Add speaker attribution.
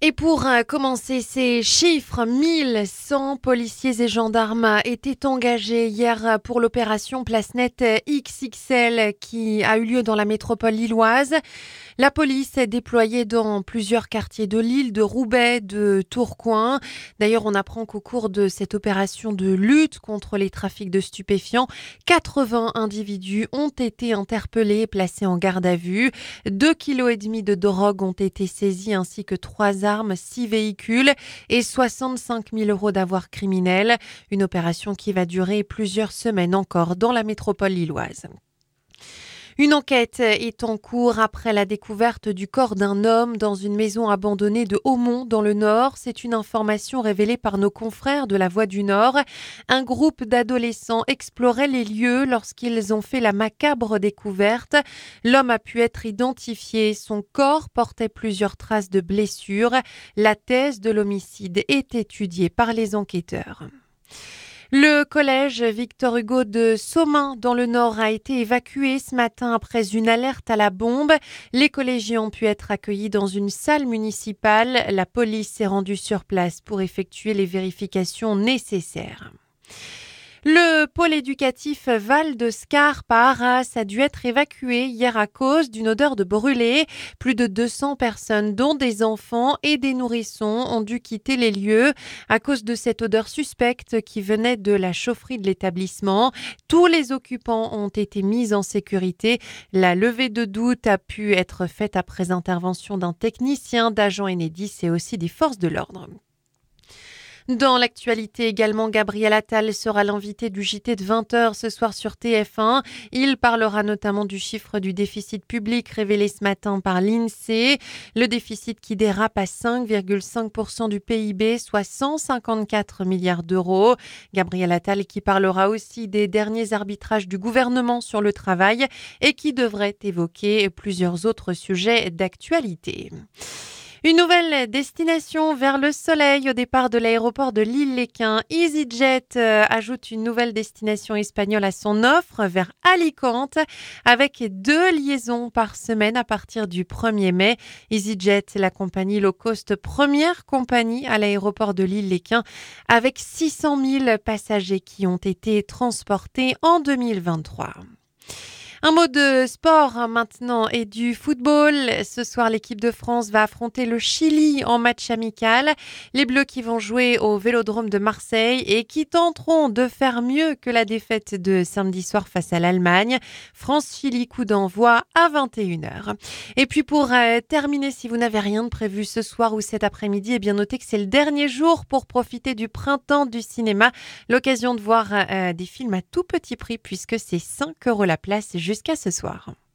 Speaker 1: Et pour commencer ces chiffres, 1100 policiers et gendarmes étaient engagés hier pour l'opération Place Nette XXL qui a eu lieu dans la métropole lilloise. La police est déployée dans plusieurs quartiers de Lille, de Roubaix, de Tourcoing. D'ailleurs, on apprend qu'au cours de cette opération de lutte contre les trafics de stupéfiants, 80 individus ont été interpellés et placés en garde à vue. 2,5 kg de drogue ont été saisis ainsi que 3 armes, 6 véhicules et 65 000 € d'avoirs criminels. Une opération qui va durer plusieurs semaines encore dans la métropole lilloise. Une enquête est en cours après la découverte du corps d'un homme dans une maison abandonnée de Haumont dans le Nord. C'est une information révélée par nos confrères de La Voix du Nord. Un groupe d'adolescents explorait les lieux lorsqu'ils ont fait la macabre découverte. L'homme a pu être identifié. Son corps portait plusieurs traces de blessures. La thèse de l'homicide est étudiée par les enquêteurs. Le collège Victor Hugo de Somain dans le Nord a été évacué ce matin après une alerte à la bombe. Les collégiens ont pu être accueillis dans une salle municipale. La police s'est rendue sur place pour effectuer les vérifications nécessaires. Le pôle éducatif Val de Scarpe à Arras a dû être évacué hier à cause d'une odeur de brûlé. Plus de 200 personnes, dont des enfants et des nourrissons, ont dû quitter les lieux à cause de cette odeur suspecte qui venait de la chaufferie de l'établissement. Tous les occupants ont été mis en sécurité. La levée de doute a pu être faite après intervention d'un technicien, d'agents Enedis et aussi des forces de l'ordre. Dans l'actualité également, Gabriel Attal sera l'invité du JT de 20h ce soir sur TF1. Il parlera notamment du chiffre du déficit public révélé ce matin par l'INSEE. Le déficit qui dérape à 5,5% du PIB, soit 154 milliards d'euros. Gabriel Attal qui parlera aussi des derniers arbitrages du gouvernement sur le travail et qui devrait évoquer plusieurs autres sujets d'actualité. Une nouvelle destination vers le soleil au départ de l'aéroport de Lille-Léquin. EasyJet ajoute une nouvelle destination espagnole à son offre vers Alicante avec 2 liaisons par semaine à partir du 1er mai. EasyJet, la compagnie low cost, première compagnie à l'aéroport de Lille-Léquin avec 600 000 passagers qui ont été transportés en 2023. Un mot de sport maintenant et du football. Ce soir, l'équipe de France va affronter le Chili en match amical. Les Bleus qui vont jouer au Vélodrome de Marseille et qui tenteront de faire mieux que la défaite de samedi soir face à l'Allemagne. France-Chili, coup d'envoi à 21h. Et puis pour terminer, si vous n'avez rien de prévu ce soir ou cet après-midi, eh bien notez que c'est le dernier jour pour profiter du printemps du cinéma. L'occasion de voir des films à tout petit prix puisque c'est 5 € la place jusqu'à ce soir.